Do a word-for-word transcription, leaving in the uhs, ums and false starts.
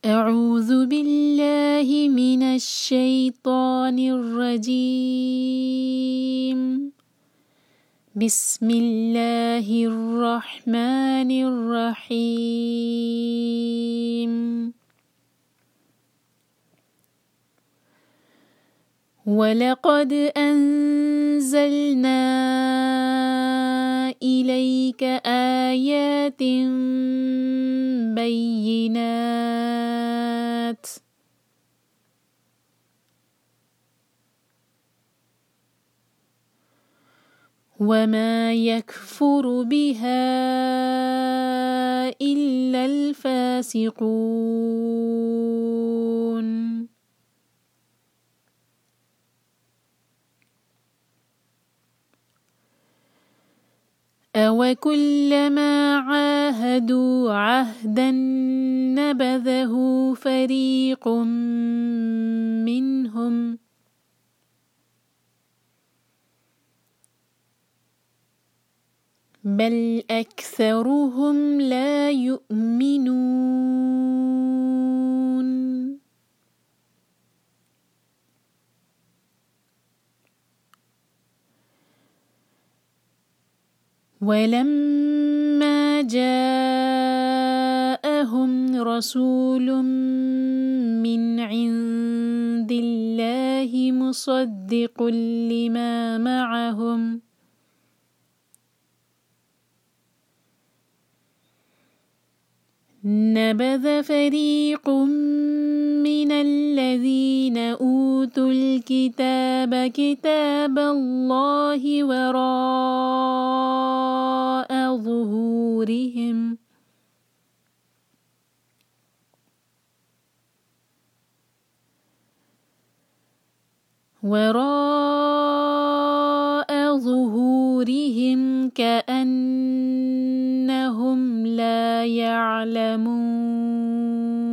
أعوذ بالله من الشيطان الرجيم. بسم الله الرحمن الرحيم. ولقد أنزلنا إليك آيات بينات وما يكفر بها إلا الفاسقون. أوكلما عاهدوا عهدا نبذه فريق منهم بل أكثرهم لا يؤمنون. ولما جاءهم رسول من عند الله مصدق لما معهم نبذ فريق من الذين أوتوا الكتاب كتاب الله وراء ظهورهم وراء ظهورهم كأنهم لا يعلمون.